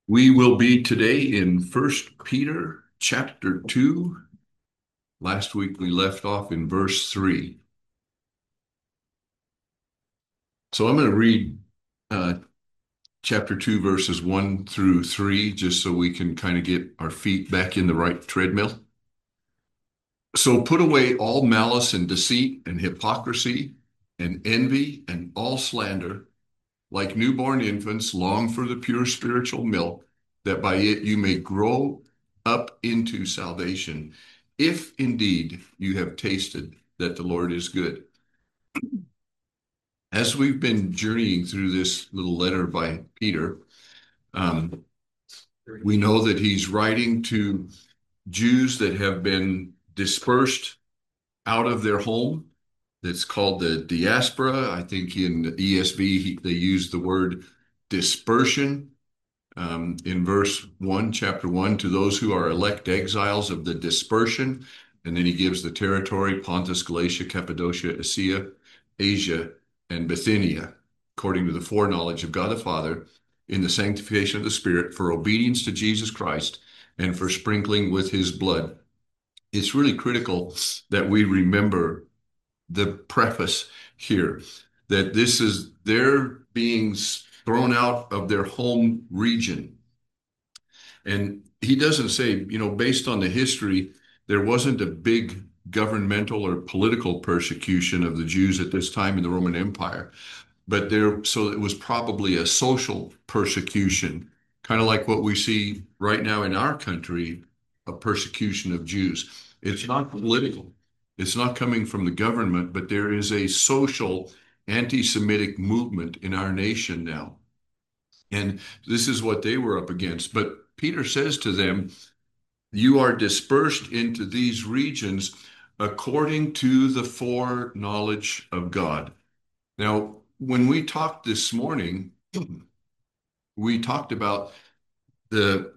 We will be today in First Peter chapter 2. Last week we left off in verse 3. So I'm going to read uh, chapter 2, verses 1 through 3, just so we can kind of get our feet back in the right treadmill. So put away all malice and deceit and hypocrisy and envy and all slander. Like newborn infants, long for the pure spiritual milk, that by it you may grow up into salvation, if indeed you have tasted that the Lord is good. As we've been journeying through this little letter by Peter, um, we know that he's writing to Jews that have been dispersed out of their home. That's called the diaspora. I think in the ESV, they use the word dispersion. In verse 1, chapter 1, to those who are elect exiles of the dispersion. And then he gives the territory: Pontus, Galatia, Cappadocia, Asia, and Bithynia, according to the foreknowledge of God the Father, in the sanctification of the Spirit, for obedience to Jesus Christ and for sprinkling with his blood. It's really critical that we remember the preface here, that this is their being thrown out of their home region. And he doesn't say, based on the history, there wasn't a big governmental or political persecution of the Jews at this time in the Roman Empire, but so it was probably a social persecution, kind of like what we see right now in our country, a persecution of Jews. It's not political. It's not coming from the government, but there is a social anti-Semitic movement in our nation now. And this is what they were up against. But Peter says to them, you are dispersed into these regions according to the foreknowledge of God. Now, when we talked this morning, we talked about the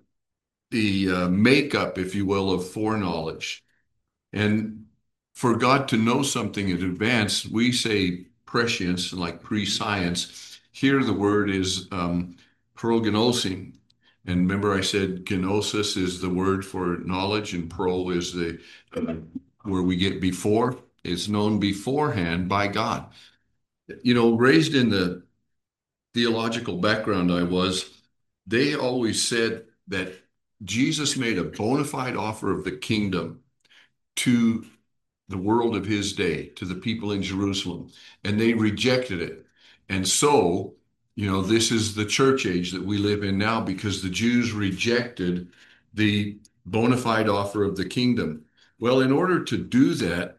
makeup, if you will, of foreknowledge. And for God to know something in advance, we say prescience, like pre-science. Here the word is prognosing. And remember I said gnosis is the word for knowledge, and pro is the where we get before. It's known beforehand by God. Raised in the theological background I was, they always said that Jesus made a bona fide offer of the kingdom to the world of his day, to the people in Jerusalem, and they rejected it. And so, this is the church age that we live in now, because the Jews rejected the bona fide offer of the kingdom. Well, in order to do that,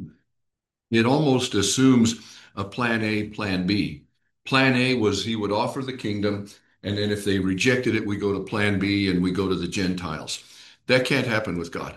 it almost assumes a plan A, plan B. Plan A was he would offer the kingdom, and then if they rejected it, we go to plan B and we go to the Gentiles. That can't happen with God,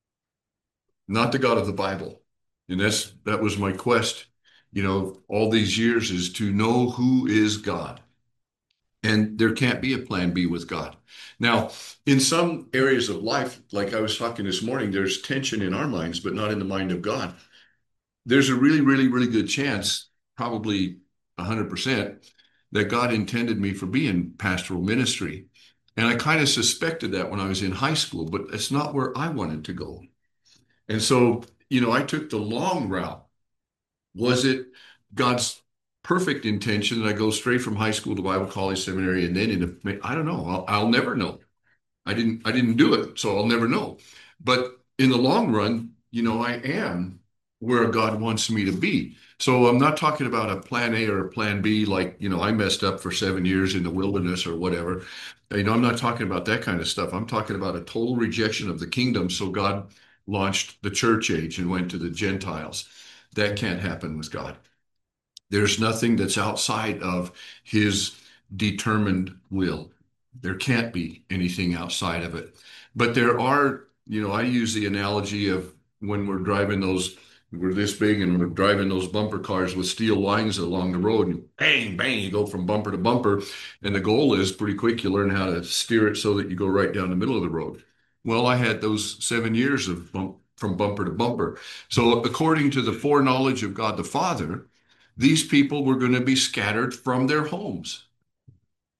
not the God of the Bible. And that was my quest, all these years, is to know who is God. And there can't be a plan B with God. Now, in some areas of life, like I was talking this morning, there's tension in our minds, but not in the mind of God. There's a really, really, really good chance, probably 100%, that God intended me for being pastoral ministry. And I kind of suspected that when I was in high school, but that's not where I wanted to go. And so, I took the long route. Was it God's perfect intention that I go straight from high school to Bible college, seminary, and then I don't know. I'll never know. I didn't do it, so I'll never know. But in the long run, I am where God wants me to be. So I'm not talking about a plan A or a plan B, like, I messed up for 7 years in the wilderness or whatever. I'm not talking about that kind of stuff. I'm talking about a total rejection of the kingdom. So God launched the church age and went to the Gentiles. That can't happen with God. There's nothing that's outside of his determined will. There can't be anything outside of it. But there are, I use the analogy of when we're this big and we're driving those bumper cars with steel lines along the road, and bang, bang, you go from bumper to bumper. And the goal is pretty quick, you learn how to steer it so that you go right down the middle of the road. Well, I had those 7 years of from bumper to bumper. So according to the foreknowledge of God the Father, these people were going to be scattered from their homes. And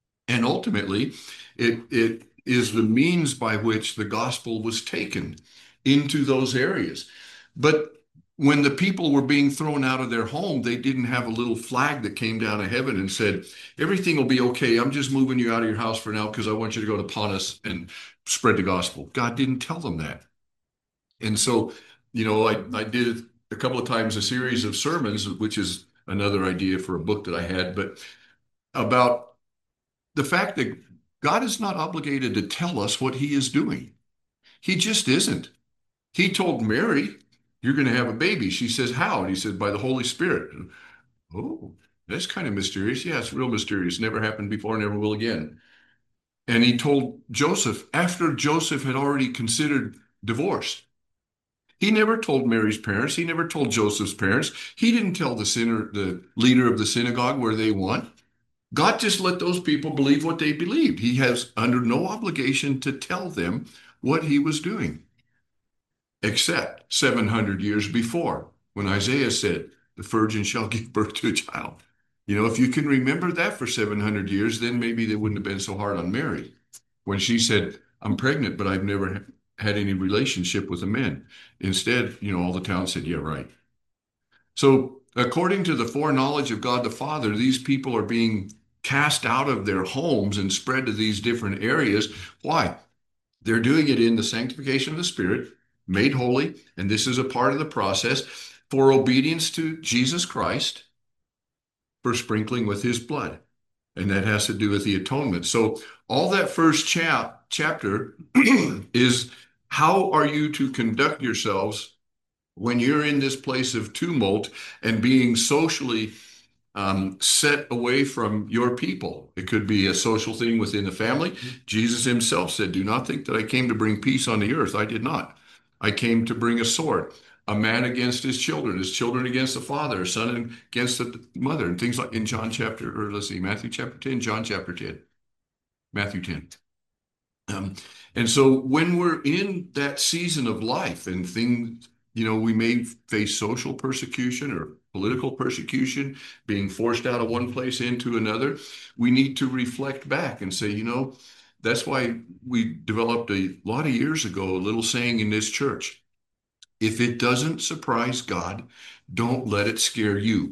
ultimately, it is the means by which the gospel was taken into those areas. But when the people were being thrown out of their home, they didn't have a little flag that came down of heaven and said, everything will be okay. I'm just moving you out of your house for now because I want you to go to Pontus and spread the gospel. God didn't tell them that. And so, I did a couple of times a series of sermons, which is another idea for a book that I had, but about the fact that God is not obligated to tell us what he is doing. He just isn't. He told Mary, you're going to have a baby. She says, how? And he said, by the Holy Spirit. Oh, that's kind of mysterious. Yeah, it's real mysterious. Never happened before, never will again. And he told Joseph after Joseph had already considered divorce. He never told Mary's parents. He never told Joseph's parents. He didn't tell the leader of the synagogue where they went. God just let those people believe what they believed. He has under no obligation to tell them what he was doing, except 700 years before when Isaiah said, the virgin shall give birth to a child. If you can remember that for 700 years, then maybe they wouldn't have been so hard on Mary when she said, I'm pregnant, but I've never had any relationship with a man. Instead, all the town said, yeah, right. So according to the foreknowledge of God the Father, these people are being cast out of their homes and spread to these different areas. Why? They're doing it in the sanctification of the Spirit, made holy, and this is a part of the process for obedience to Jesus Christ, for sprinkling with his blood. And that has to do with the atonement. So all that first chapter is how are you to conduct yourselves when you're in this place of tumult and being socially set away from your people. It could be a social thing within the family. Jesus himself said, do not think that I came to bring peace on the earth. I did not. I came to bring a sword, a man against his children against the father, a son against the mother, and things like in Matthew chapter 10, John chapter 10, Matthew 10. And so when we're in that season of life and things, we may face social persecution or political persecution, being forced out of one place into another, we need to reflect back and say, that's why we developed a lot of years ago a little saying in this church. If it doesn't surprise God, don't let it scare you.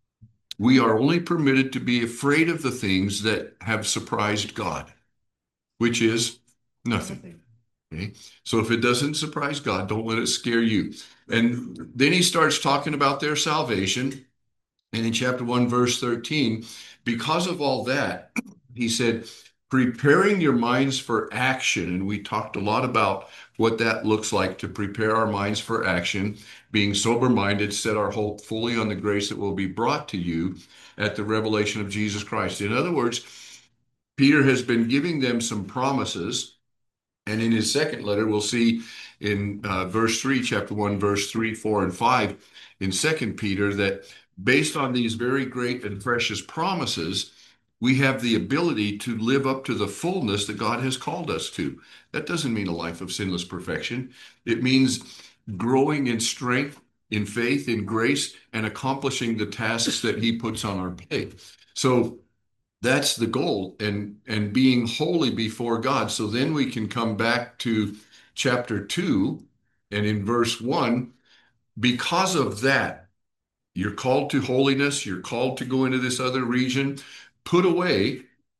We are only permitted to be afraid of the things that have surprised God, which is nothing. Okay. So if it doesn't surprise God, don't let it scare you. And then he starts talking about their salvation. And in chapter 1, verse 13, because of all that, he said, preparing your minds for action. And we talked a lot about what that looks like to prepare our minds for action, being sober-minded, set our hope fully on the grace that will be brought to you at the revelation of Jesus Christ. In other words, Peter has been giving them some promises. And in his second letter, we'll see in verse 3, chapter 1, verse 3, 4, and 5 in 2 Peter that based on these very great and precious promises, we have the ability to live up to the fullness that God has called us to. That doesn't mean a life of sinless perfection. It means growing in strength, in faith, in grace, and accomplishing the tasks that he puts on our plate. So that's the goal, and being holy before God. So then we can come back to chapter 2 and in verse 1, because of that, you're called to holiness, you're called to go into this other region, put away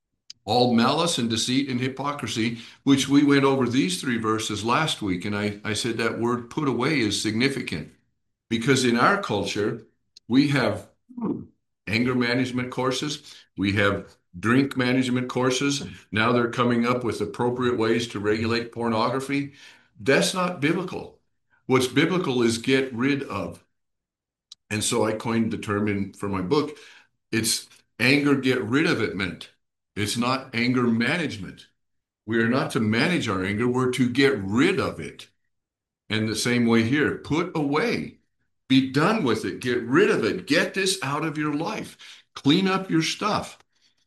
all malice and deceit and hypocrisy, which we went over these 3 verses last week. And I said that word put away is significant because in our culture, we have anger management courses. We have drink management courses. Now they're coming up with appropriate ways to regulate pornography. That's not biblical. What's biblical is get rid of. And so I coined the term for my book. It's anger, get rid of it meant. It's not anger management. We are not to manage our anger. We're to get rid of it. And the same way here, put away. Be done with it. Get rid of it. Get this out of your life. Clean up your stuff.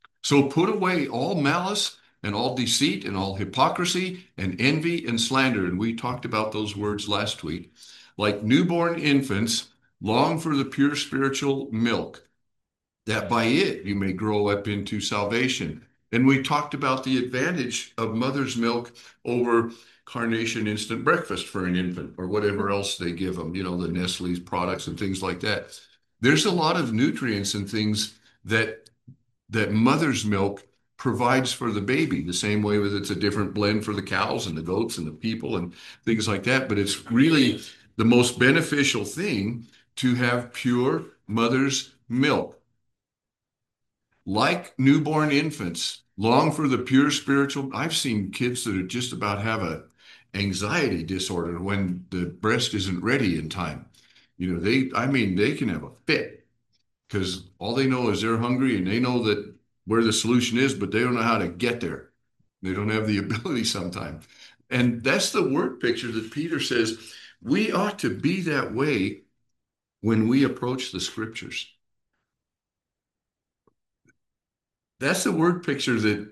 So put away all malice and all deceit and all hypocrisy and envy and slander. And we talked about those words last week. Like newborn infants, long for the pure spiritual milk, that by it you may grow up into salvation. And we talked about the advantage of mother's milk over Carnation instant breakfast for an infant or whatever else they give them, the Nestle's products and things like that. There's a lot of nutrients and things that mother's milk provides for the baby, the same way with it's a different blend for the cows and the goats and the people and things like that. But it's really the most beneficial thing to have pure mother's milk. Like newborn infants, long for the pure spiritual. I've seen kids that are just about have a anxiety disorder when the breast isn't ready in time. They can have a fit because all they know is they're hungry and they know that where the solution is, but they don't know how to get there. They don't have the ability sometimes. And that's the word picture that Peter says we ought to be that way when we approach the scriptures. That's the word picture that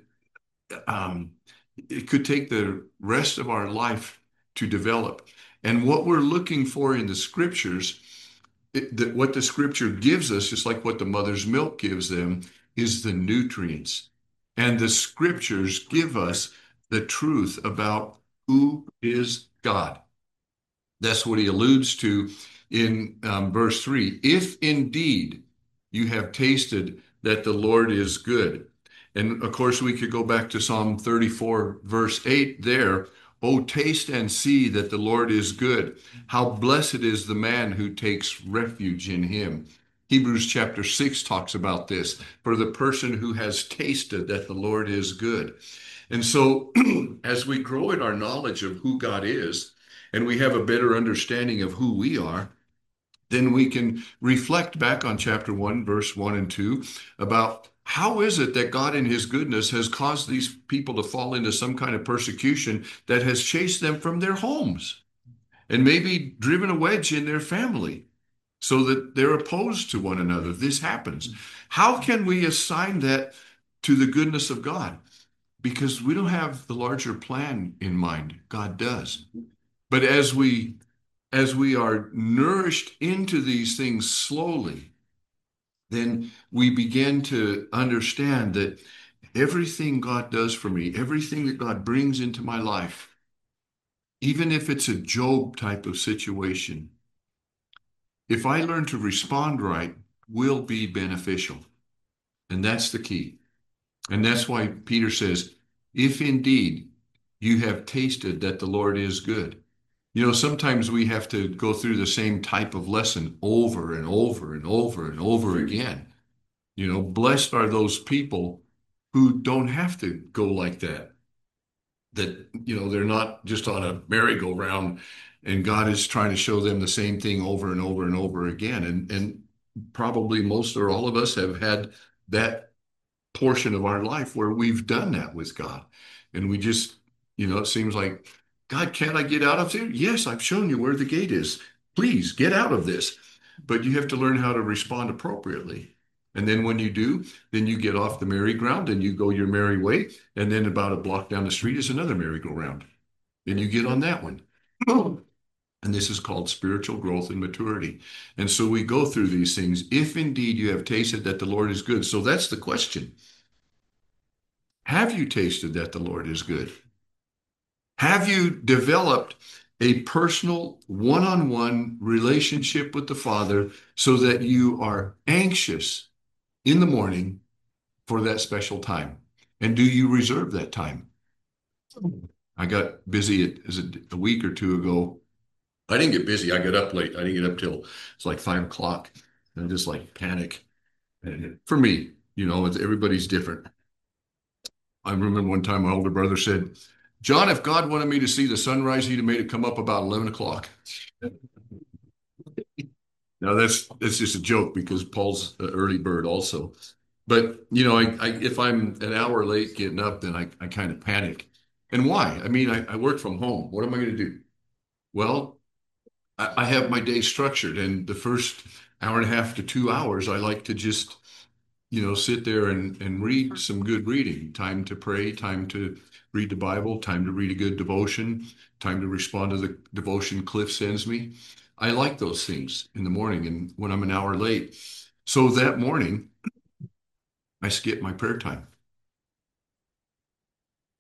it could take the rest of our life to develop. And what we're looking for in the scriptures, what the scripture gives us, just like what the mother's milk gives them, is the nutrients. And the scriptures give us the truth about who is God. That's what he alludes to in verse 3. If indeed you have tasted that the Lord is good. And of course, we could go back to Psalm 34, verse 8 there. Oh, taste and see that the Lord is good. How blessed is the man who takes refuge in him. Hebrews chapter 6 talks about this for the person who has tasted that the Lord is good. And so, as we grow in our knowledge of who God is, and we have a better understanding of who we are, then we can reflect back on chapter 1, verse 1 and 2 about how is it that God in his goodness has caused these people to fall into some kind of persecution that has chased them from their homes and maybe driven a wedge in their family so that they're opposed to one another. This happens. How can we assign that to the goodness of God? Because we don't have the larger plan in mind. God does. But as we are nourished into these things slowly, then we begin to understand that everything God does for me, everything that God brings into my life, even if it's a Job type of situation, if I learn to respond right, will be beneficial. And that's the key. And that's why Peter says, if indeed you have tasted that the Lord is good. Sometimes we have to go through the same type of lesson over and over and over and over again. Blessed are those people who don't have to go like that. They're not just on a merry-go-round and God is trying to show them the same thing over and over and over again. And probably most or all of us have had that portion of our life where we've done that with God. And we just, it seems like, God, can't I get out of here? Yes, I've shown you where the gate is. Please get out of this. But you have to learn how to respond appropriately. And then when you do, then you get off the merry-go-round and you go your merry way. And then about a block down the street is another merry-go-round. Then you get on that one. And this is called spiritual growth and maturity. And so we go through these things. If indeed you have tasted that the Lord is good. So that's the question. Have you tasted that the Lord is good? Have you developed a personal one-on-one relationship with the Father so that you are anxious in the morning for that special time? And do you reserve that time? I got busy a week or two ago. I didn't get busy. I got up late. I didn't get up till it's like 5 o'clock. And I just like panic. And for me, everybody's different. I remember one time my older brother said, John, if God wanted me to see the sunrise, he'd have made it come up about 11 o'clock. Now that's just a joke because Paul's an early bird also. But if I'm an hour late getting up, then I kind of panic. And why? I mean, I work from home. What am I going to do? Well, I have my day structured, and the first hour and a half to 2 hours, I like to just sit there and read some good reading, time to pray, time to read the Bible, time to read a good devotion, time to respond to the devotion Cliff sends me. I like those things in the morning and when I'm an hour late. So that morning, I skip my prayer time.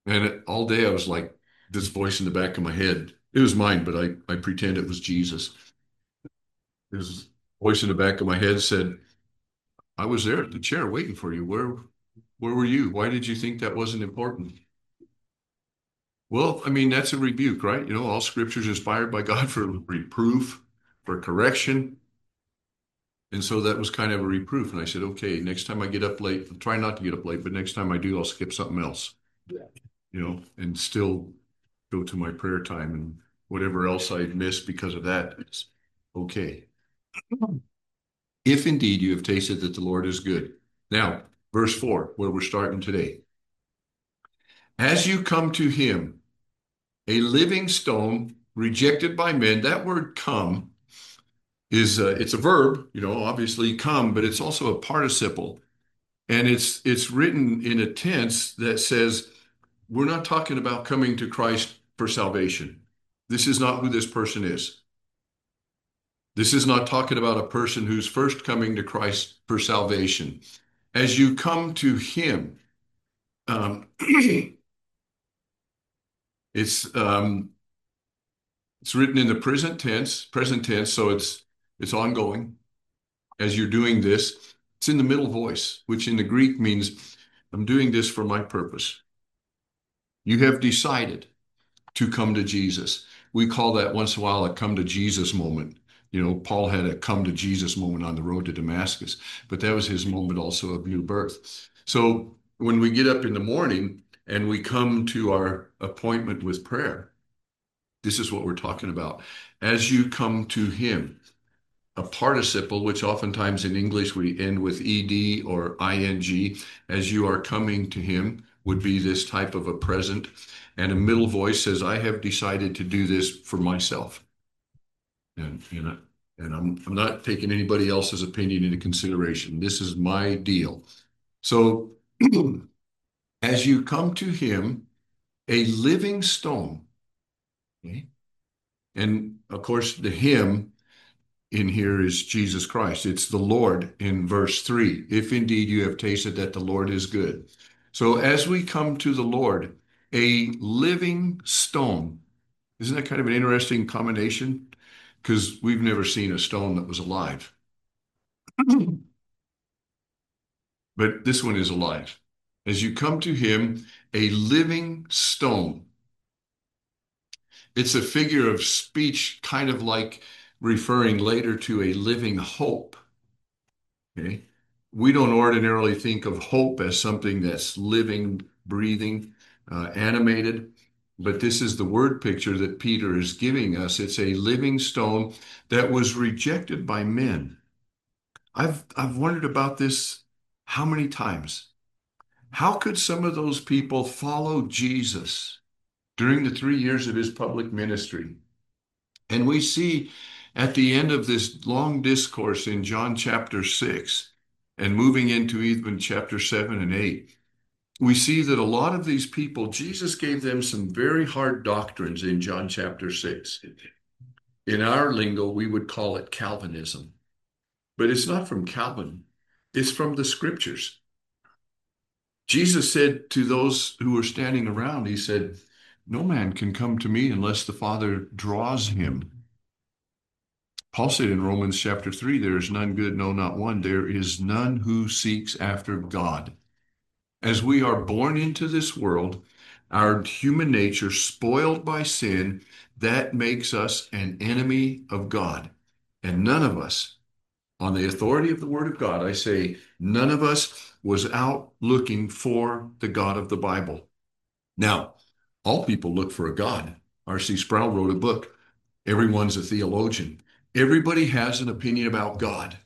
And all day I was like, this voice in the back of my head. It was mine, but I pretend it was Jesus. This voice in the back of my head said, I was there at the chair waiting for you. Where were you? Why did you think that wasn't important? Well, I mean, that's a rebuke, right? All scripture is inspired by God for reproof, for correction. And so that was kind of a reproof. And I said, okay, next time I get up late, I'll try not to get up late, but next time I do, I'll skip something else, and still go to my prayer time, and whatever else I miss because of that, it's okay. If indeed you have tasted that the Lord is good. Now, verse 4, where we're starting today. As you come to him, a living stone rejected by men, that word come is it's a verb, obviously come, but it's also a participle. And it's written in a tense that says we're not talking about coming to Christ for salvation. This is not who this person is. This is not talking about a person who's first coming to Christ for salvation. As you come to him, it's um, it's written in the present tense, so it's ongoing. As you're doing this, it's in the middle voice, which in the Greek means I'm doing this for my purpose. You have decided to come to Jesus. We call that once in a while a come to Jesus moment. Paul had a come to Jesus moment on the road to Damascus, but that was his moment also of new birth. So when we get up in the morning and we come to our appointment with prayer, this is what we're talking about. As you come to him, a participle, which oftentimes in English we end with ed or ing, as you are coming to him, would be this type of a present. And a middle voice says, I have decided to do this for myself. And I'm not taking anybody else's opinion into consideration. This is my deal. So as you come to him, a living stone, okay? And of course, the him in here is Jesus Christ. It's the Lord in verse 3. If indeed you have tasted that the Lord is good. So as we come to the Lord, a living stone, isn't that kind of an interesting combination? Because we've never seen a stone that was alive. But this one is alive. As you come to him, a living stone. It's a figure of speech, kind of like referring later to a living hope. Okay. We don't ordinarily think of hope as something that's living, breathing, animated, but this is the word picture that Peter is giving us. It's a living stone that was rejected by men. I've wondered about this how many times. How could some of those people follow Jesus during the 3 years of his public ministry? And we see at the end of this long discourse in John chapter 6 and moving into even chapter 7 and 8, we see that a lot of these people, Jesus gave them some very hard doctrines in John chapter 6. In our lingo, we would call it Calvinism, but it's not from Calvin, it's from the scriptures. Jesus said to those who were standing around, he said, no man can come to me unless the Father draws him. Paul said in Romans chapter 3, there is none good, no, not one. There is none who seeks after God. As we are born into this world, our human nature spoiled by sin, that makes us an enemy of God. And none of us, on the authority of the Word of God, I say, none of us was out looking for the God of the Bible. Now, all people look for a God. R.C. Sproul wrote a book, Everyone's a Theologian. Everybody has an opinion about God.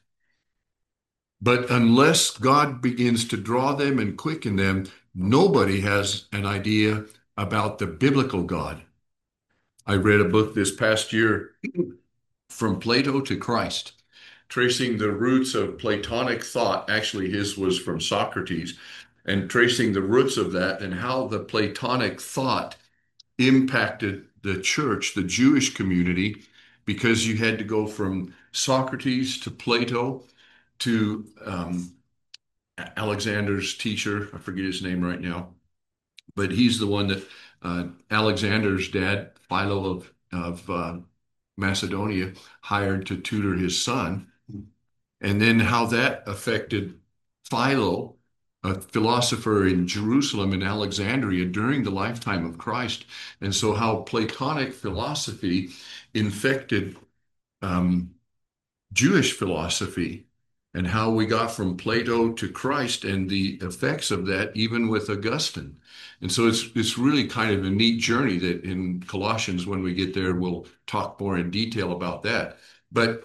But unless God begins to draw them and quicken them, nobody has an idea about the biblical God. I read a book this past year, From Plato to Christ, tracing the roots of Platonic thought. Actually, his was from Socrates, and tracing the roots of that and how the Platonic thought impacted the church, the Jewish community, because you had to go from Socrates to Plato to Alexander's teacher. I forget his name right now, but he's the one that Alexander's dad, Philo of Macedonia, hired to tutor his son. And then how that affected Philo, a philosopher in Jerusalem and Alexandria during the lifetime of Christ. And so how Platonic philosophy infected um, Jewish philosophy, and how we got from Plato to Christ and the effects of that, even with Augustine. And so it's really kind of a neat journey that in Colossians, when we get there, we'll talk more in detail about that. But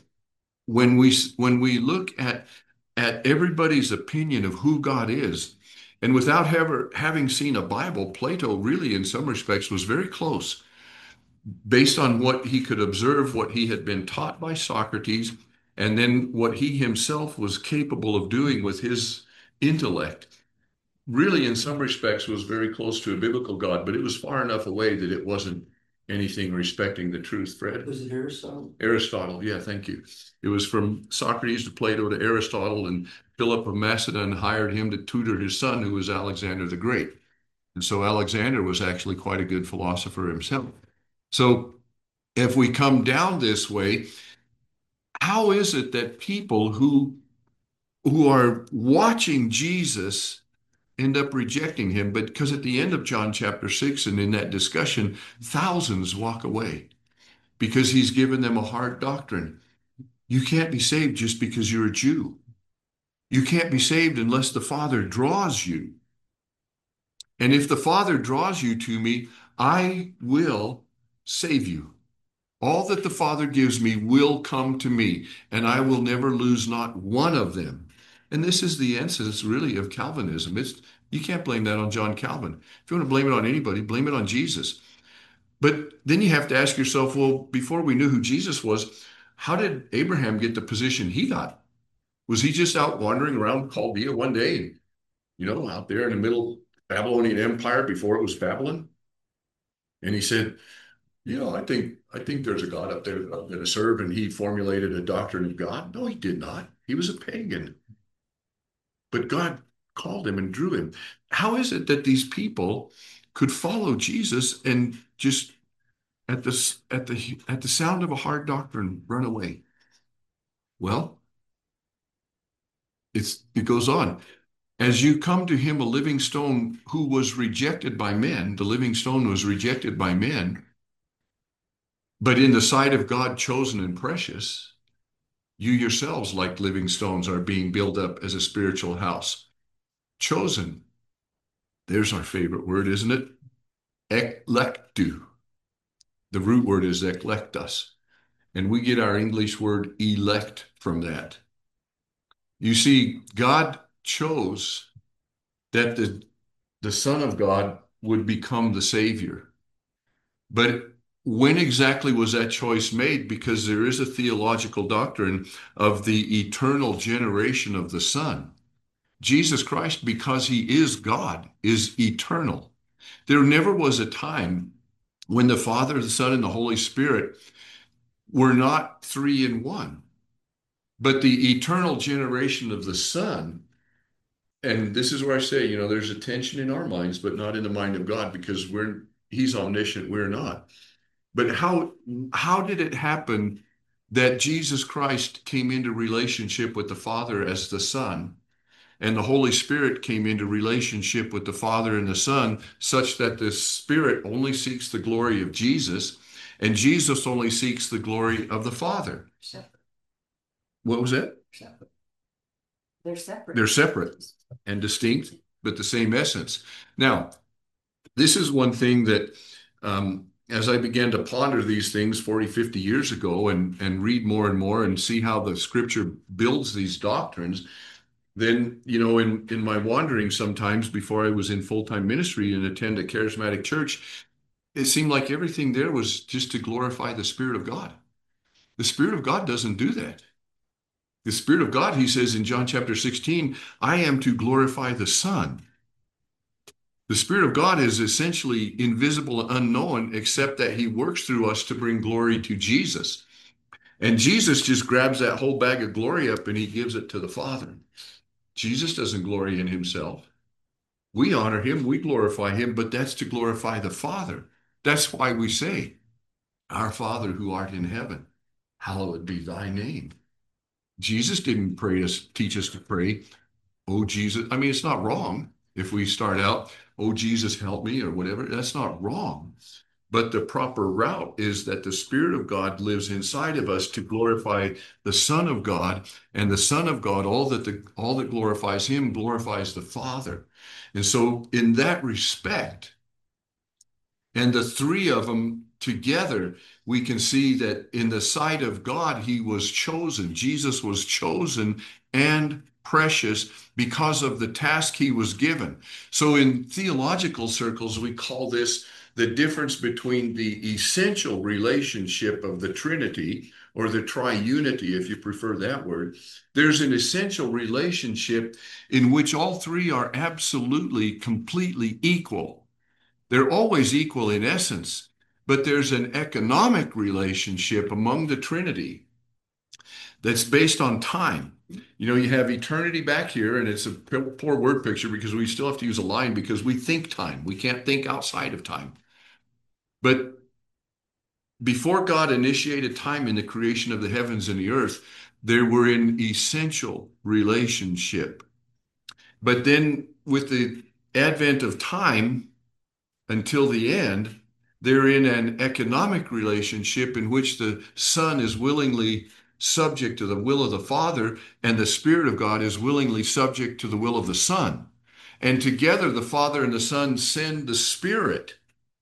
when we look at everybody's opinion of who God is, and without ever having seen a Bible, Plato really, in some respects, was very close based on what he could observe, what he had been taught by Socrates, and then what he himself was capable of doing with his intellect. Really, in some respects, was very close to a biblical God, but it was far enough away that it wasn't anything respecting the truth. Fred? Was it Aristotle? Aristotle, yeah, thank you. It was from Socrates to Plato to Aristotle, and Philip of Macedon hired him to tutor his son, who was Alexander the Great. And so Alexander was actually quite a good philosopher himself. So if we come down this way, how is it that people who are watching Jesus end up rejecting him? But because at the end of John chapter 6 and in that discussion, thousands walk away because he's given them a hard doctrine. You can't be saved just because you're a Jew. You can't be saved unless the Father draws you. And if the Father draws you to me, I will save you. All that the Father gives me will come to me, and I will never lose not one of them. And this is the essence, really, of Calvinism. You can't blame that on John Calvin. If you want to blame it on anybody, blame it on Jesus. But then you have to ask yourself, well, before we knew who Jesus was, how did Abraham get the position he got? Was he just out wandering around Chaldea one day, out there in the middle Babylonian Empire before it was Babylon? And he said, I think there's a God up there that I'm going to serve, and he formulated a doctrine of God. No, he did not. He was a pagan. But God called him and drew him. How is it that these people could follow Jesus and just at the sound of a hard doctrine run away? Well, it goes on. As you come to him, a living stone who was rejected by men, the living stone was rejected by men, but in the sight of God, chosen and precious, you yourselves, like living stones, are being built up as a spiritual house. Chosen. There's our favorite word, isn't it? Eklektu. The root word is eklektos. And we get our English word elect from that. You see, God chose that the Son of God would become the Savior. But when exactly was that choice made? Because there is a theological doctrine of the eternal generation of the Son. Jesus Christ, because he is God, is eternal. There never was a time when the Father, the Son, and the Holy Spirit were not three in one. But the eternal generation of the Son, and this is where I say, there's a tension in our minds, but not in the mind of God, because he's omniscient, we're not. But how did it happen that Jesus Christ came into relationship with the Father as the Son, and the Holy Spirit came into relationship with the Father and the Son, such that the Spirit only seeks the glory of Jesus, and Jesus only seeks the glory of the Father? Separate. What was that? Separate. They're separate. They're separate and distinct, but the same essence. Now, this is one thing that, as I began to ponder these things 40, 50 years ago and read more and more and see how the scripture builds these doctrines, then, in my wandering sometimes before I was in full-time ministry and attend a charismatic church, it seemed like everything there was just to glorify the Spirit of God. The Spirit of God doesn't do that. The Spirit of God, he says in John chapter 16, I am to glorify the Son. The Spirit of God is essentially invisible and unknown, except that he works through us to bring glory to Jesus. And Jesus just grabs that whole bag of glory up and he gives it to the Father. Jesus doesn't glory in himself. We honor him, we glorify him, but that's to glorify the Father. That's why we say, Our Father who art in heaven, hallowed be thy name. Jesus didn't pray us, teach us to pray, oh Jesus. I mean, it's not wrong if we start out, oh Jesus, help me, or whatever. That's not wrong. But the proper route is that the Spirit of God lives inside of us to glorify the Son of God, and the Son of God, all that glorifies him glorifies the Father. And so in that respect, and the three of them together, we can see that in the sight of God, he was chosen. Jesus was chosen and precious because of the task he was given. So in theological circles, we call this the difference between the essential relationship of the Trinity, or the triunity, if you prefer that word. There's an essential relationship in which all three are absolutely, completely equal. They're always equal in essence, but there's an economic relationship among the Trinity that's based on time. You know, you have eternity back here, and it's a poor word picture because we still have to use a line because we think time. We can't think outside of time. But before God initiated time in the creation of the heavens and the earth, they were in essential relationship. But then with the advent of time, until the end, they're in an economic relationship in which the Son is willingly subject to the will of the Father, and the Spirit of God is willingly subject to the will of the Son. And together, the Father and the Son send the Spirit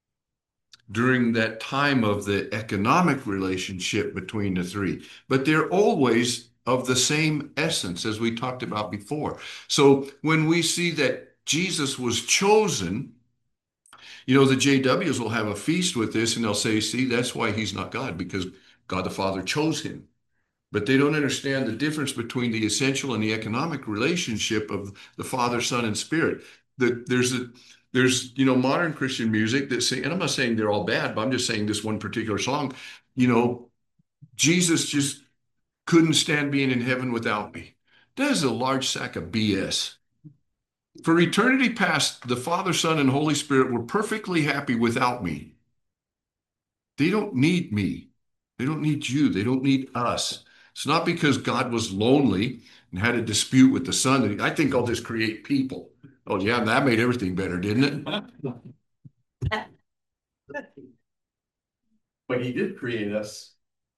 during that time of the economic relationship between the three. But they're always of the same essence, as we talked about before. So when we see that Jesus was chosen, you know, the JWs will have a feast with this and they'll say, see, that's why he's not God, because God the Father chose him. But they don't understand the difference between the essential and the economic relationship of the Father, Son, and Spirit. There's modern Christian music that say, and I'm not saying they're all bad, but I'm just saying this one particular song, you know, Jesus just couldn't stand being in heaven without me. That is a large sack of BS. For eternity past, the Father, Son, and Holy Spirit were perfectly happy without me. They don't need me. They don't need you. They don't need us. It's not because God was lonely and had a dispute with the Son. I think I'll just create people. Oh, yeah, that made everything better, didn't it? But he did create us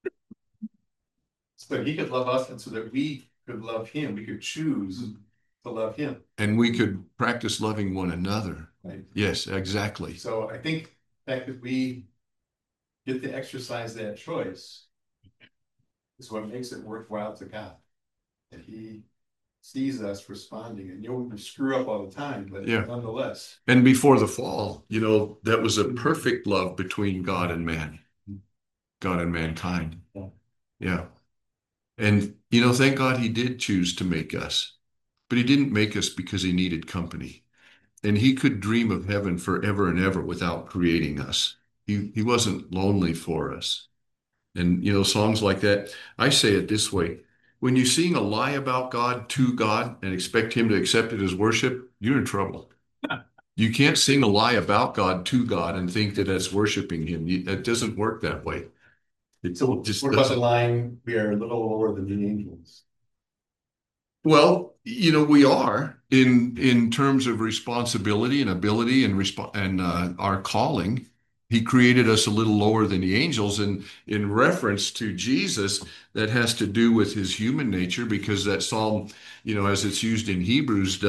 so that he could love us and so that we could love him. We could choose to love him. And we could practice loving one another. Right. Yes, exactly. So I think the fact that we get to exercise that choice is what makes it worthwhile to God. And he sees us responding. And we screw up all the time, but nonetheless. And before the fall, that was a perfect love between God and man, God and mankind. Yeah. And, thank God he did choose to make us, but he didn't make us because he needed company. And he could dream of heaven forever and ever without creating us. He wasn't lonely for us. And, songs like that, I say it this way. When you sing a lie about God to God and expect him to accept it as worship, you're in trouble. You can't sing a lie about God to God and think that that's worshiping him. It doesn't work that way. So just what about the line, we are a little lower than the angels? Well, we are in terms of responsibility and ability and our calling. He created us a little lower than the angels, and in reference to Jesus, that has to do with his human nature, because that psalm, as it's used in Hebrews,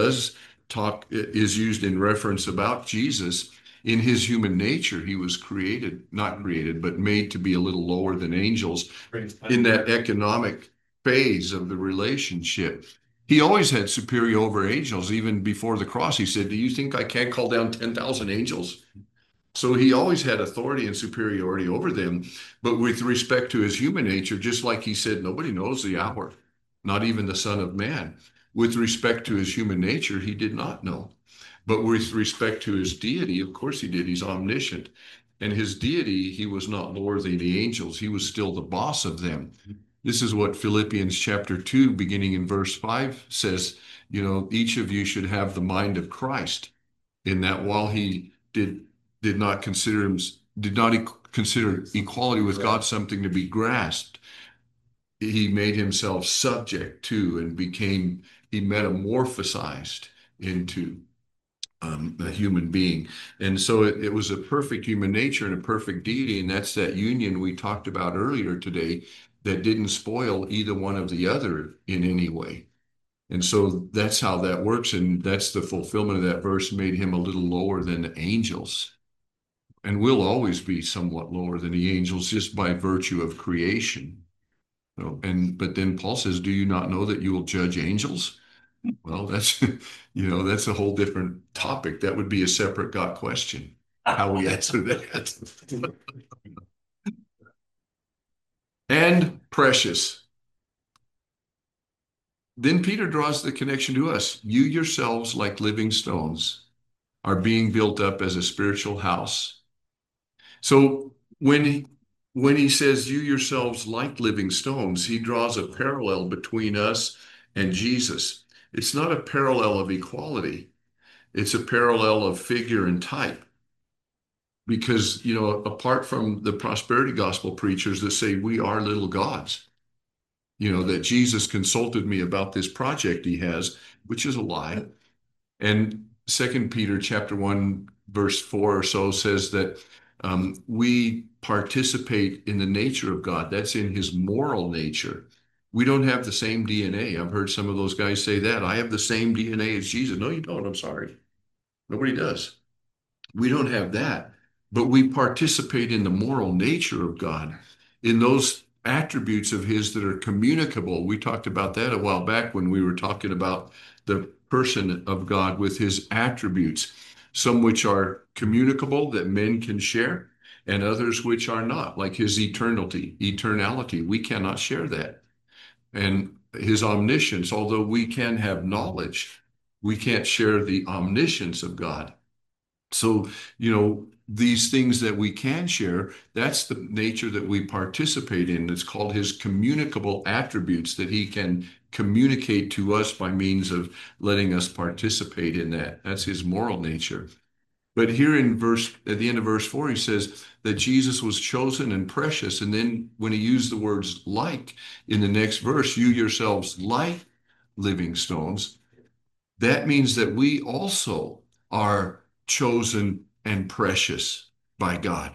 is used in reference about Jesus. In his human nature, he was not created, but made to be a little lower than angels in that economic phase of the relationship. He always had superior over angels. Even before the cross, he said, do you think I can't call down 10,000 angels? So he always had authority and superiority over them. But with respect to his human nature, just like he said, nobody knows the hour, not even the Son of Man. With respect to his human nature, he did not know. But with respect to his deity, of course he did. He's omniscient. And his deity, he was not lower than the angels. He was still the boss of them. This is what Philippians chapter 2, beginning in verse 5 says, each of you should have the mind of Christ. in that while he did not consider him did not consider equality with God something to be grasped, he made himself subject to and became he metamorphosized into a human being. And so it was a perfect human nature and a perfect deity. And that's that union we talked about earlier today that didn't spoil either one of the other in any way. And so that's how that works. And that's the fulfillment of that verse made him a little lower than the angels. And will always be somewhat lower than the angels just by virtue of creation. But then Paul says, do you not know that you will judge angels? Well, that's that's a whole different topic. That would be a separate God question, how we answer that. And precious. Then Peter draws the connection to us. You yourselves, like living stones, are being built up as a spiritual house. So when he says you yourselves like living stones, he draws a parallel between us and Jesus. It's not a parallel of equality. It's a parallel of figure and type. Because, apart from the prosperity gospel preachers that say we are little gods, that Jesus consulted me about this project he has, which is a lie. And Second Peter chapter 1, verse 4 or so says that we participate in the nature of God. That's in his moral nature. We don't have the same DNA. I've heard some of those guys say that. I have the same DNA as Jesus. No, you don't. I'm sorry. Nobody does. We don't have that, but we participate in the moral nature of God, in those attributes of his that are communicable. We talked about that a while back when we were talking about the person of God with his attributes, some which are communicable that men can share, and others which are not, like his eternality. We cannot share that. And his omniscience, although we can have knowledge, we can't share the omniscience of God. So, these things that we can share, that's the nature that we participate in. It's called his communicable attributes that he can communicate to us by means of letting us participate in that. That's his moral nature. But here at the end of verse 4, he says that Jesus was chosen and precious. And then when he used the words like in the next verse, you yourselves like living stones, that means that we also are chosen and precious by God.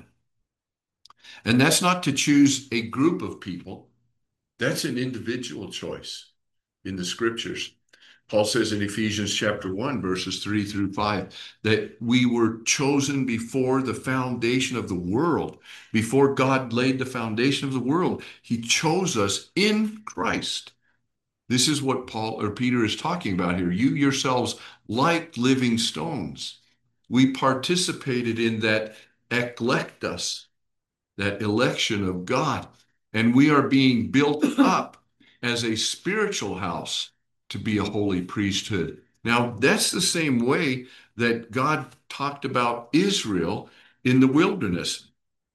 And that's not to choose a group of people. That's an individual choice in the scriptures. Paul says in Ephesians chapter 1, verses 3 through 5, that we were chosen before the foundation of the world. Before God laid the foundation of the world, he chose us in Christ. This is what Paul or Peter is talking about here. You yourselves, like living stones. We participated in that eklectus, that election of God, and we are being built up as a spiritual house to be a holy priesthood. Now, that's the same way that God talked about Israel in the wilderness.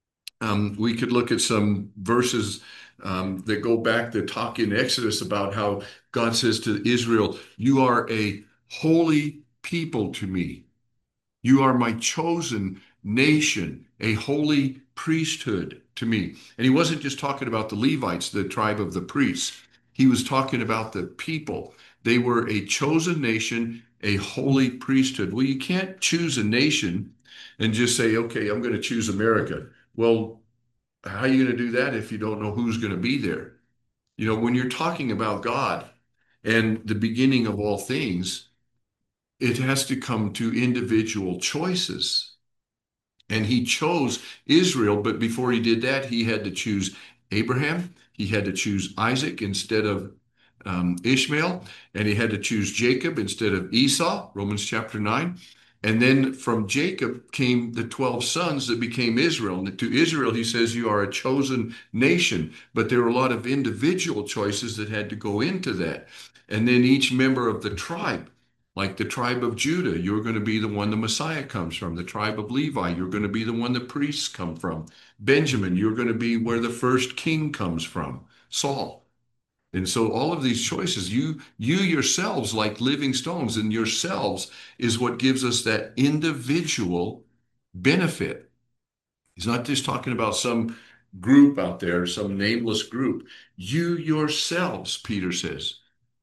We could look at some verses that go back to talk in Exodus about how God says to Israel, you are a holy people to me. You are my chosen nation, a holy priesthood to me. And he wasn't just talking about the Levites, the tribe of the priests. He was talking about the people. They were a chosen nation, a holy priesthood. Well, you can't choose a nation and just say, okay, I'm going to choose America. Well, how are you going to do that if you don't know who's going to be there? When you're talking about God and the beginning of all things, it has to come to individual choices. And he chose Israel, but before he did that, he had to choose Abraham. He had to choose Isaac instead of Ishmael, and he had to choose Jacob instead of Esau, Romans chapter 9. And then from Jacob came the 12 sons that became Israel. And to Israel, he says, you are a chosen nation. But there were a lot of individual choices that had to go into that. And then each member of the tribe, like the tribe of Judah, you're going to be the one the Messiah comes from. The tribe of Levi, you're going to be the one the priests come from. Benjamin, you're going to be where the first king comes from, Saul. And so all of these choices, you yourselves like living stones, and yourselves is what gives us that individual benefit. He's not just talking about some group out there, some nameless group. You yourselves, Peter says,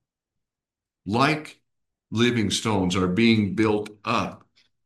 like living stones, are being built up.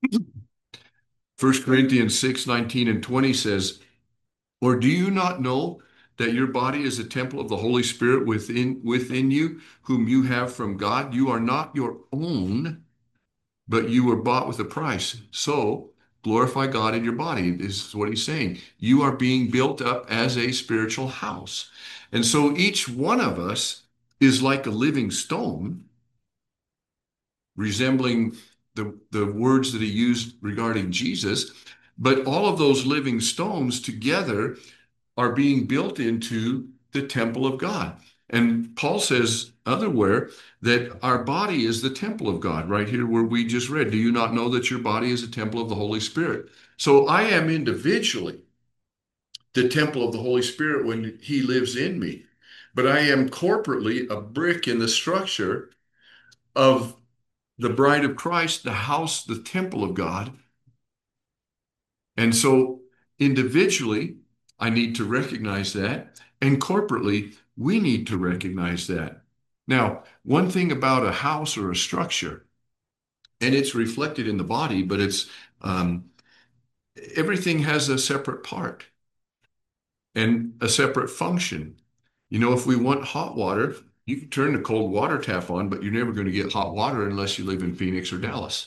1 Corinthians 6:19 and 20 says, or do you not know that your body is a temple of the Holy Spirit within you, whom you have from God? You are not your own, but you were bought with a price. So glorify God in your body. This is what he's saying. You are being built up as a spiritual house. And so each one of us is like a living stone, resembling the words that he used regarding Jesus. But all of those living stones together are being built into the temple of God. And Paul says otherwhere that our body is the temple of God, right here where we just read. Do you not know that your body is a temple of the Holy Spirit? So I am individually the temple of the Holy Spirit when he lives in me, but I am corporately a brick in the structure of the bride of Christ, the house, the temple of God. And so individually, I need to recognize that. And corporately, we need to recognize that. Now, one thing about a house or a structure, and it's reflected in the body, but it's everything has a separate part and a separate function. You know, if we want hot water, you can turn the cold water tap on, but you're never going to get hot water unless you live in Phoenix or Dallas.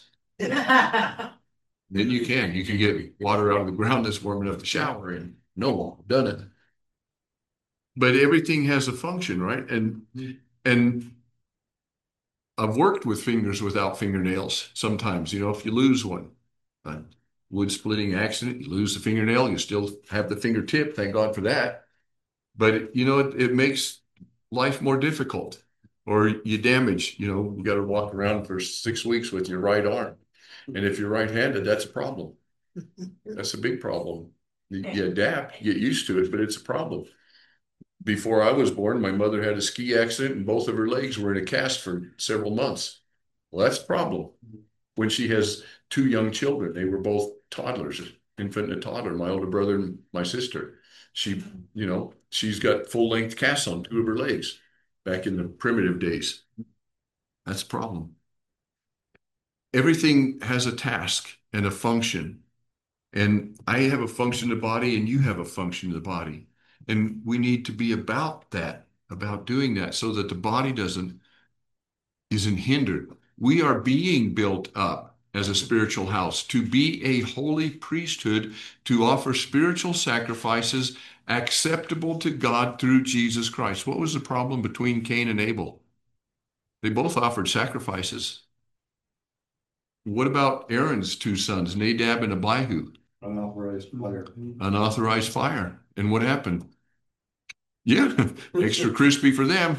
Then you can. You can get water out of the ground that's warm enough to shower in. No, done it. But everything has a function, right? And I've worked with fingers without fingernails sometimes. You know, if you lose one, a wood splitting accident, you lose the fingernail, you still have the fingertip. Thank God for that. But you know, it makes life more difficult. Or you damage, you know, you got to walk around for 6 weeks with your right arm. And if you're right-handed, that's a problem. That's a big problem. You adapt, you get used to it, but it's a problem. Before I was born, my mother had a ski accident and both of her legs were in a cast for several months. Well, that's a problem. When she has two young children, they were both toddlers, infant and a toddler, my older brother and my sister. She, you know, she's got full-length casts on two of her legs back in the primitive days. That's a problem. Everything has a task and a function. And I have a function in the body and you have a function in the body. And we need to be about that, about doing that so that the body isn't hindered. We are being built up as a spiritual house to be a holy priesthood, to offer spiritual sacrifices acceptable to God through Jesus Christ. What was the problem between Cain and Abel? They both offered sacrifices. What about Aaron's two sons, Nadab and Abihu? Unauthorized fire. Unauthorized fire. And what happened? Yeah, extra crispy for them.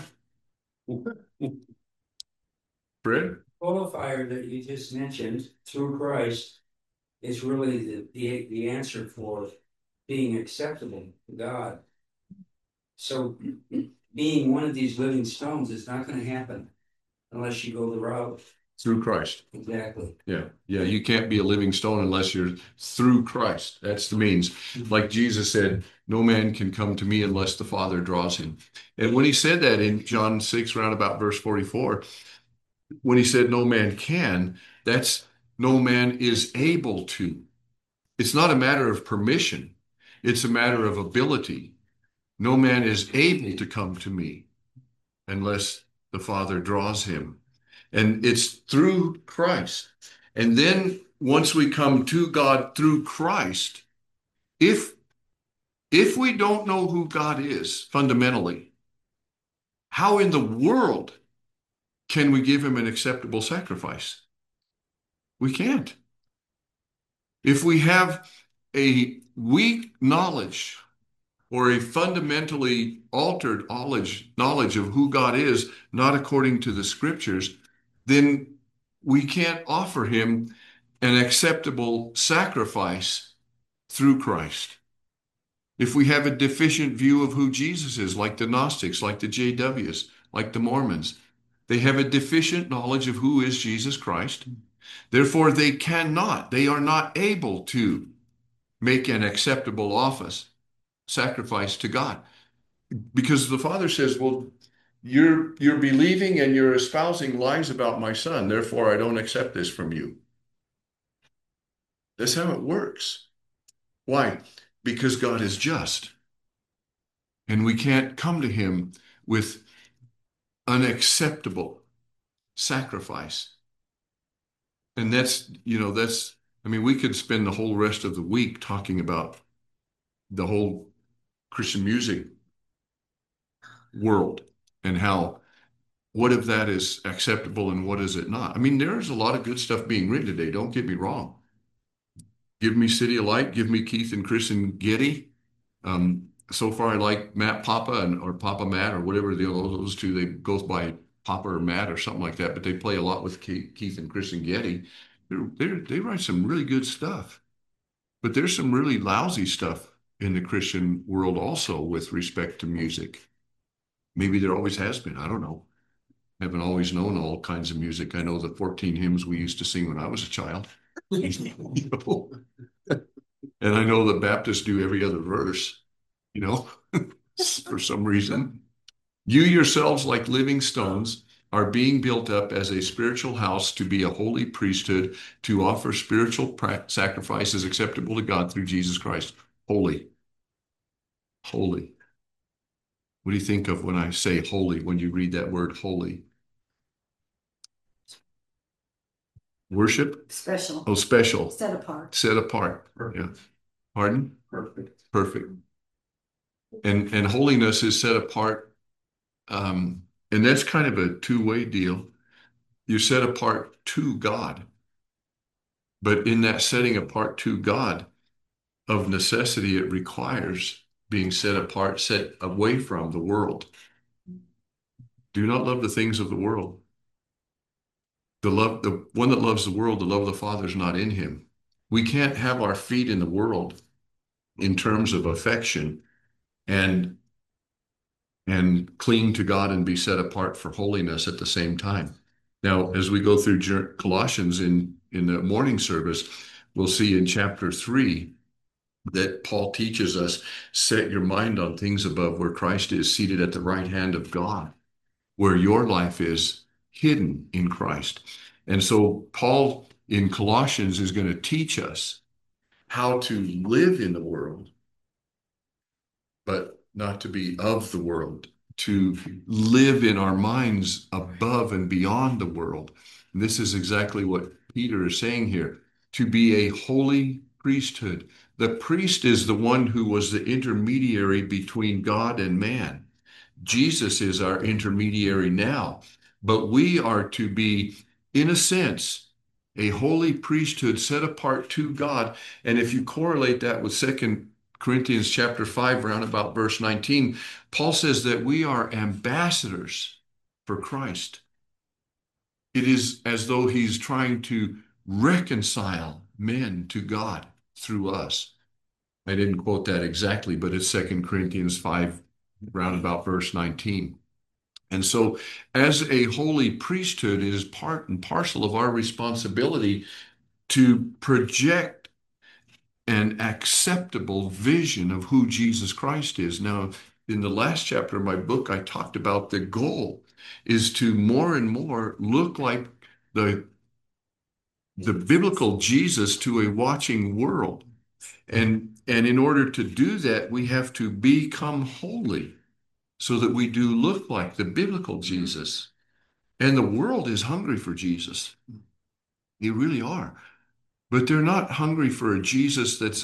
Fred? Full fire that you just mentioned through Christ is really the answer for being acceptable to God. So being one of these living stones is not going to happen unless you go the route. Through Christ. Exactly. Yeah. Yeah. You can't be a living stone unless you're through Christ. That's the means. Like Jesus said, no man can come to me unless the Father draws him. And when he said that in John 6, round about verse 44, when he said no man can, that's no man is able to. It's not a matter of permission. It's a matter of ability. No man is able to come to me unless the Father draws him. And it's through Christ. And then once we come to God through Christ, if we don't know who God is fundamentally, how in the world can we give him an acceptable sacrifice? We can't. If we have a weak knowledge or a fundamentally altered knowledge of who God is, not according to the scriptures, then we can't offer him an acceptable sacrifice through Christ. if we have a deficient view of who Jesus is, like the Gnostics, like the JWs, like the Mormons, they have a deficient knowledge of who is Jesus Christ. Therefore, they are not able to make an acceptable office, sacrifice to God. Because the Father says, well, you're believing and you're espousing lies about my son, therefore I don't accept this from you. That's how it works. Why? Because God is just. And we can't come to him with unacceptable sacrifice. And I mean, we could spend the whole rest of the week talking about the whole Christian music world and how what of that is acceptable and what is it not. I mean, there's a lot of good stuff being written today. Don't get me wrong. Give me City of Light. Give me Keith and Chris and Getty. So far, I like Matt Papa or Papa Matt or whatever those two. They goes by Papa or Matt or something like that. But they play a lot with Keith and Chris and Getty. They write some really good stuff. But there's some really lousy stuff in the Christian world also with respect to music. Maybe there always has been. I don't know. Haven't always known all kinds of music. I know the 14 hymns we used to sing when I was a child. And I know the Baptists do every other verse, for some reason. You yourselves, like living stones, are being built up as a spiritual house to be a holy priesthood, to offer spiritual sacrifices acceptable to God through Jesus Christ. Holy. Holy. What do you think of when I say holy, when you read that word holy? Worship? Special. Oh, special. Set apart. Set apart. Perfect. Yeah. Pardon? Perfect. Perfect. And holiness is set apart. And that's kind of a two-way deal. You're set apart to God. But in that setting apart to God, of necessity, it requires being set apart, set away from the world. Do not love the things of the world. The one that loves the world, the love of the Father is not in him. We can't have our feet in the world in terms of affection and cling to God and be set apart for holiness at the same time. Now, as we go through Colossians in the morning service, we'll see in chapter 3 that Paul teaches us, set your mind on things above where Christ is seated at the right hand of God, where your life is hidden in Christ. And so Paul in Colossians is going to teach us how to live in the world, but not to be of the world, to live in our minds above and beyond the world. And this is exactly what Peter is saying here, to be a holy priesthood. The priest is the one who was the intermediary between God and man. Jesus is our intermediary now, but we are to be, in a sense, a holy priesthood set apart to God. And if you correlate that with 2 Corinthians chapter 5, round about verse 19, Paul says that we are ambassadors for Christ. It is as though he's trying to reconcile men to God through us. I didn't quote that exactly, but it's 2 Corinthians 5, round about verse 19. And so as a holy priesthood, it is part and parcel of our responsibility to project an acceptable vision of who Jesus Christ is. Now, in the last chapter of my book, I talked about the goal is to more and more look like the biblical Jesus to a watching world. And in order to do that, we have to become holy so that we do look like the biblical Jesus. And the world is hungry for Jesus. They really are. But they're not hungry for a Jesus that's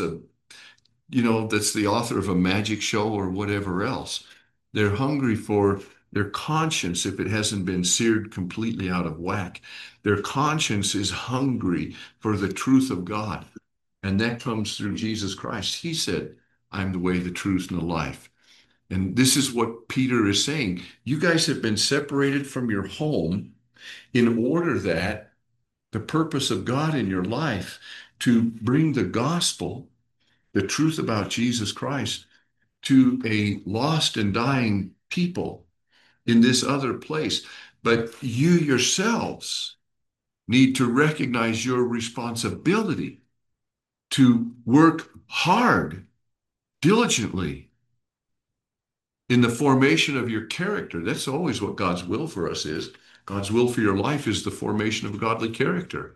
that's the author of a magic show or whatever else. They're hungry for their conscience if it hasn't been seared completely out of whack. Their conscience is hungry for the truth of God. And that comes through Jesus Christ. He said, I'm the way, the truth, and the life. And this is what Peter is saying. You guys have been separated from your home in order that the purpose of God in your life to bring the gospel, the truth about Jesus Christ, to a lost and dying people in this other place. But you yourselves need to recognize your responsibility to work hard, diligently in the formation of your character. That's always what God's will for us is. God's will for your life is the formation of godly character.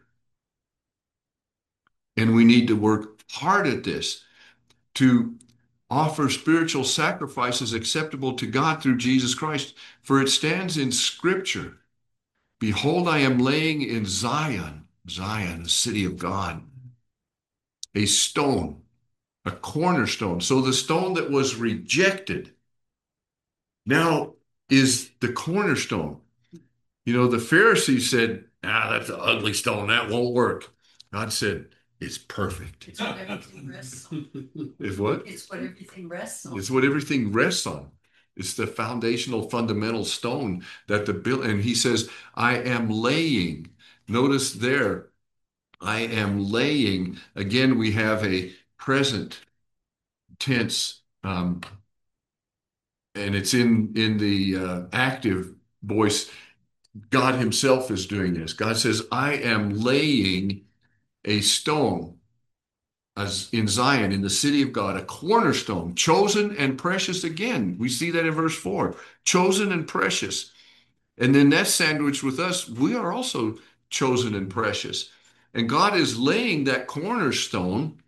And we need to work hard at this to offer spiritual sacrifices acceptable to God through Jesus Christ. For it stands in Scripture, behold, I am laying in Zion, Zion, the city of God, a stone, a cornerstone. So the stone that was rejected now is the cornerstone. You know, the Pharisees said, that's an ugly stone. That won't work. God said, it's perfect. It's what everything rests on. It's what? It's what everything rests on. It's what everything rests on. It's the foundational, fundamental stone that and he says, I am laying. Notice there, I am laying. Again, we have a present tense, and it's in the active voice. God himself is doing this. God says, I am laying a stone as in Zion, in the city of God, a cornerstone, chosen and precious. Again, we see that in verse 4, chosen and precious. And then that's sandwiched with us. We are also chosen and precious. And God is laying that cornerstone,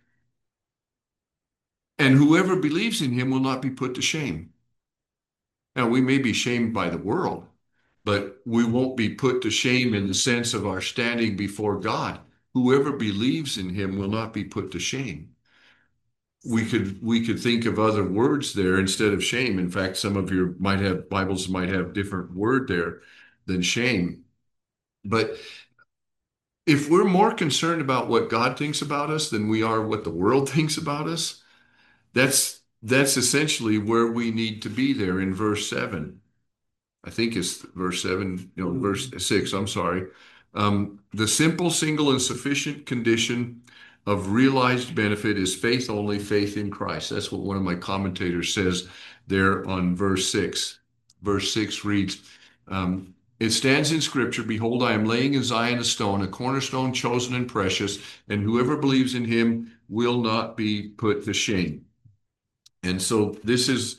and whoever believes in him will not be put to shame. Now, we may be shamed by the world, but we won't be put to shame in the sense of our standing before God. Whoever believes in him will not be put to shame. We could think of other words there instead of shame. In fact, some of your Bibles might have different word there than shame. But if we're more concerned about what God thinks about us than we are what the world thinks about us, that's essentially where we need to be there in verse 7. I think it's verse 7, verse 6, I'm sorry. The simple, single, and sufficient condition of realized benefit is faith only, faith in Christ. That's what one of my commentators says there on verse 6. Verse 6 reads, it stands in Scripture, behold, I am laying in Zion a stone, a cornerstone chosen and precious, and whoever believes in him will not be put to shame. And so this is,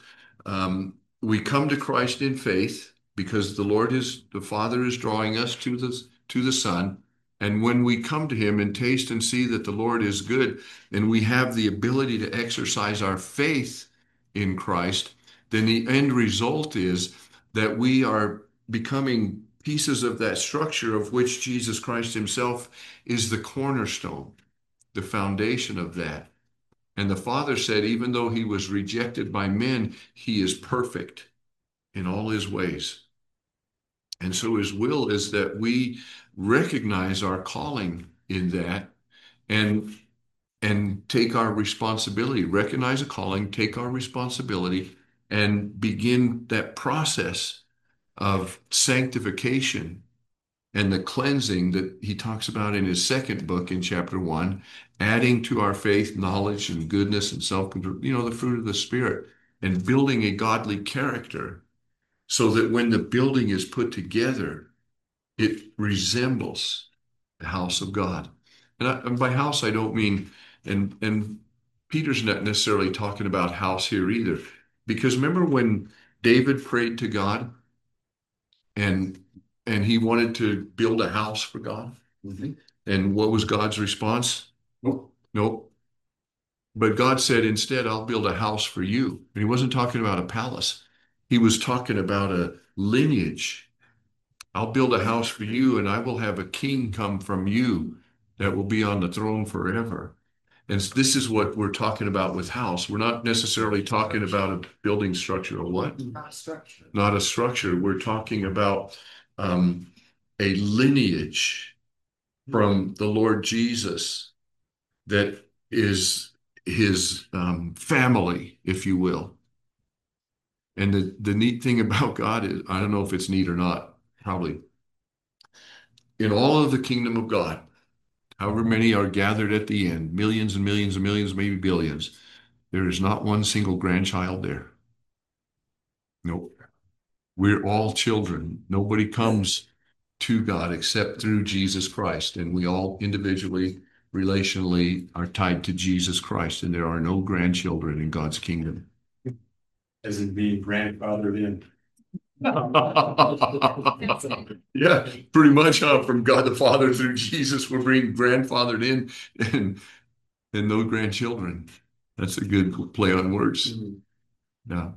we come to Christ in faith because the Father is drawing us to the Son. And when we come to him and taste and see that the Lord is good, and we have the ability to exercise our faith in Christ, then the end result is that we are becoming pieces of that structure of which Jesus Christ himself is the cornerstone, the foundation of that. And the Father said, even though he was rejected by men, he is perfect in all his ways. And so his will is that we recognize our calling in that and take our responsibility, recognize a calling, take our responsibility, and begin that process of sanctification and the cleansing that he talks about in his second book in chapter 1, adding to our faith knowledge and goodness and self-control, the fruit of the Spirit, and building a godly character so that when the building is put together, it resembles the house of God. And by house, I don't mean, and Peter's not necessarily talking about house here either, because remember when David prayed to God and he wanted to build a house for God? Mhm. And what was God's response? Nope. Nope. But God said, instead, I'll build a house for you. And he wasn't talking about a palace. He was talking about a lineage. I'll build a house for you, and I will have a king come from you that will be on the throne forever. And this is what we're talking about with house. We're not necessarily talking about a building structure or what? Not a structure. Not a structure. We're talking about a lineage from the Lord Jesus that is his family, if you will. And the neat thing about God is, I don't know if it's neat or not, probably. In all of the kingdom of God, however many are gathered at the end, millions and millions and millions, maybe billions, There is not one single grandchild there. Nope. We're all children. Nobody comes to God except through Jesus Christ. And we all individually, relationally are tied to Jesus Christ. And there are no grandchildren in God's kingdom. As in being grandfathered in. Yeah, pretty much from God the Father through Jesus, we're being grandfathered in and no grandchildren. That's a good play on words. Yeah.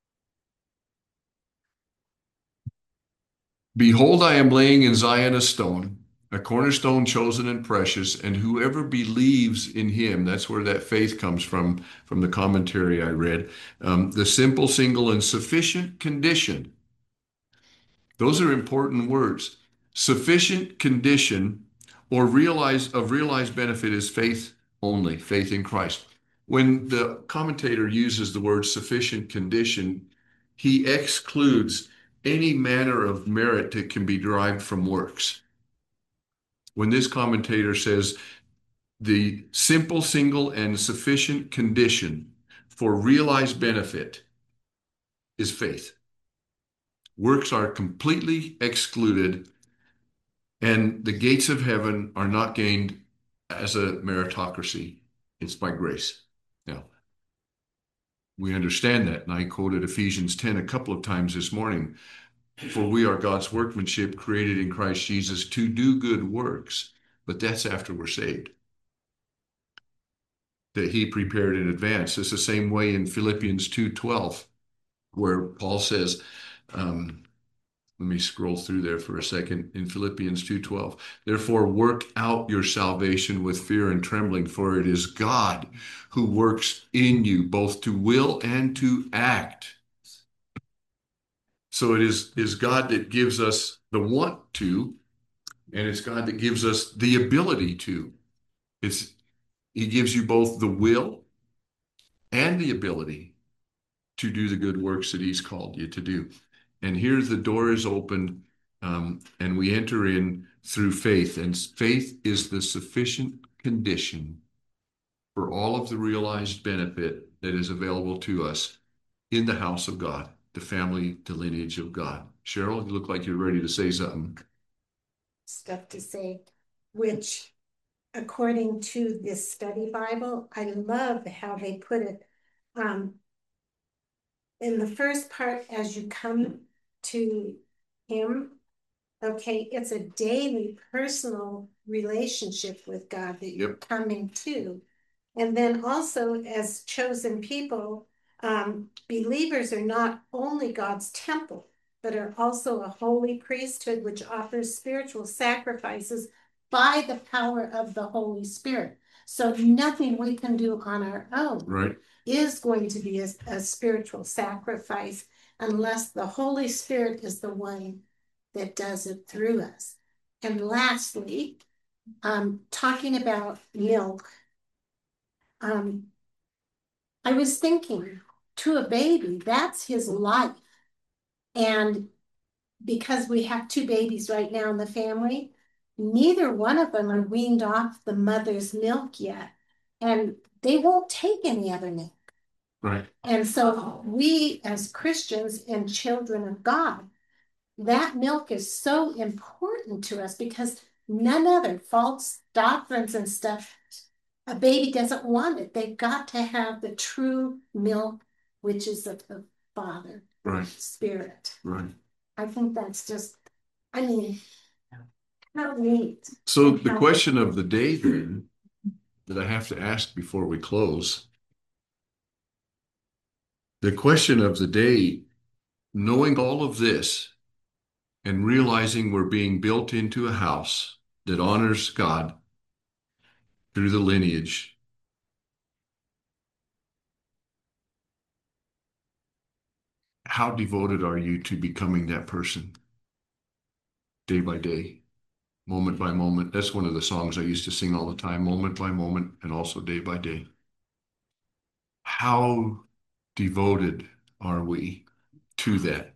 Behold, I am laying in Zion a stone, a cornerstone chosen and precious, and whoever believes in him, that's where that faith comes from the commentary I read, the simple, single, and sufficient condition. Those are important words. Sufficient condition or realized benefit is faith only, faith in Christ. When the commentator uses the word sufficient condition, he excludes any manner of merit that can be derived from works. When this commentator says the simple, single, and sufficient condition for realized benefit is faith. Works are completely excluded, and the gates of heaven are not gained as a meritocracy. It's by grace. Now, we understand that, and I quoted Ephesians 10 a couple of times this morning. For we are God's workmanship created in Christ Jesus to do good works, but that's after we're saved. That he prepared in advance. It's the same way in Philippians 2:12, where Paul says, let me scroll through there for a second. In Philippians 2:12, therefore work out your salvation with fear and trembling, for it is God who works in you both to will and to act. So it is God that gives us the want to, and it's God that gives us the ability to. He gives you both the will and the ability to do the good works that he's called you to do. And here the door is open, and we enter in through faith. And faith is the sufficient condition for all of the realized benefit that is available to us in the house of God, the family, the lineage of God. Cheryl, you look like you're ready to say something. Stuff to say, which according to this study Bible, I love how they put it. In the first part, as you come to him, okay, it's a daily personal relationship with God that you're coming to. And then also as chosen people, believers are not only God's temple, but are also a holy priesthood, which offers spiritual sacrifices by the power of the Holy Spirit. So nothing we can do on our own is going to be a spiritual sacrifice unless the Holy Spirit is the one that does it through us. And lastly, talking about milk, I was thinking, to a baby, that's his life. And because we have two babies right now in the family, neither one of them are weaned off the mother's milk yet. And they won't take any other milk. Right. And so we as Christians and children of God, that milk is so important to us because none other false doctrines and stuff, a baby doesn't want it. They've got to have the true milk, which is of the Father, Spirit. Right. I think that's just, I mean, how neat. So the question of the day then that I have to ask before we close, the question of the day, knowing all of this and realizing we're being built into a house that honors God through the lineage, how devoted are you to becoming that person day by day, moment by moment? That's one of the songs I used to sing all the time, moment by moment, and also day by day. How devoted are we to that?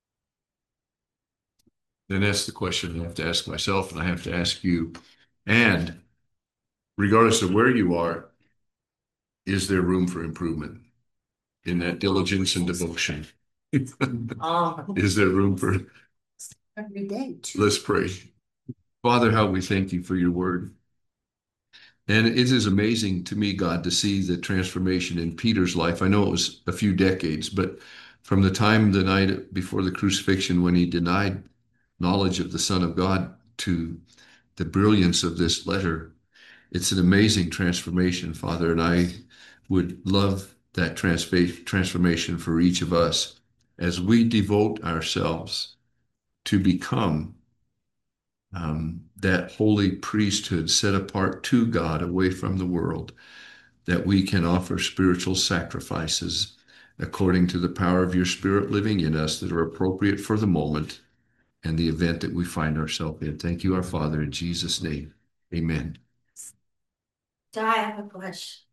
Then that's the question I have to ask myself, and I have to ask you. And regardless of where you are, is there room for improvement in that diligence and devotion? Is there room for? Every day, too. Let's pray. Father, how we thank you for your word. And it is amazing to me, God, to see the transformation in Peter's life. I know it was a few decades, but from the time the night before the crucifixion, when he denied knowledge of the Son of God, to the brilliance of this letter, it's an amazing transformation, Father. And I would love that transformation for each of us as we devote ourselves to become that holy priesthood set apart to God, away from the world, that we can offer spiritual sacrifices according to the power of your Spirit living in us that are appropriate for the moment and the event that we find ourselves in. Thank you, our Father, in Jesus' name. Amen. So I have a question.